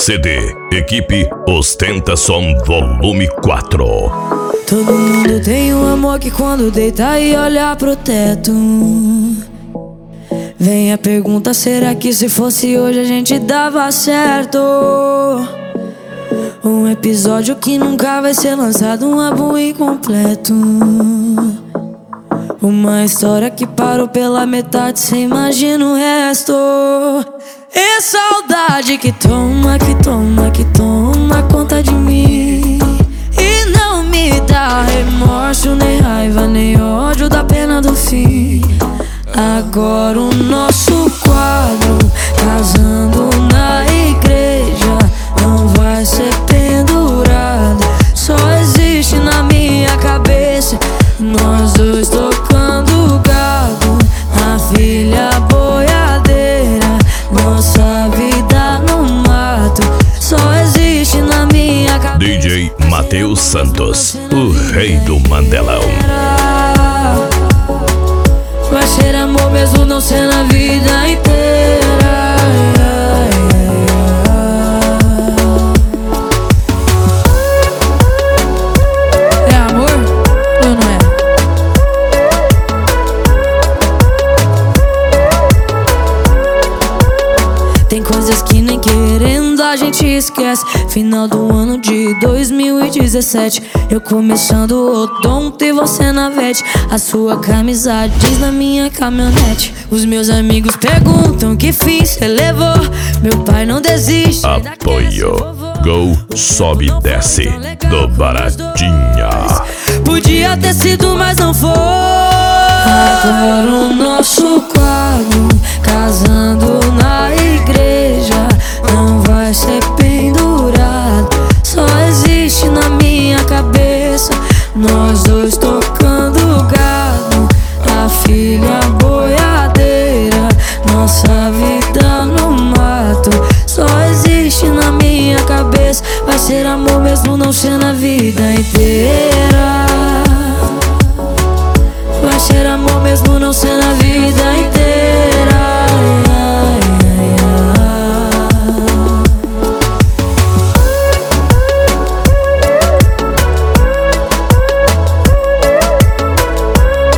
CD, equipe Ostentação Volume 4. Todo mundo tem um amor que quando deita e olha pro teto, vem a pergunta, será que se fosse hoje a gente dava certo? Um episódio que nunca vai ser lançado, um álbum incompleto, uma história que parou pela metade, cê imagina o resto. E saudade que toma, que toma, que toma conta de mim, e não me dá remorso, nem raiva, nem ódio da pena do fim. Agora o nosso quadro, casando na igreja, não vai ser pendurado, só existe na minha cabeça, nós dois tocando gado, a filha boiadeira, nossa vida no mato, só existe na minha cabeça. DJ Matheus Santos, o rei do Mandelão. Vai ser amor mesmo não ser na vida inteira. É amor ou não é? Tem coisas que nem querendo a gente esquece. Final do ano de 2017, eu começando o odonto e você na vete. A sua camisa diz na minha caminhonete. Os meus amigos perguntam que fim cê levou. Meu pai não desiste. Apoio Go, sobe e desce do Baratinha. Podia ter sido, mas não foi. Agora o nosso quadro, casando na igreja, não vai ser pendurado, só existe na minha cabeça, nós dois tocando gado, a filha boiadeira, nossa vida no mato, só existe na minha cabeça. Vai ser amor mesmo não ser na vida inteira. Vai ser amor mesmo não ser na vida inteira.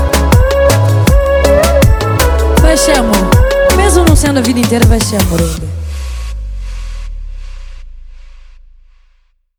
Vai ser amor mesmo não sendo a vida inteira, vai ser amor ainda.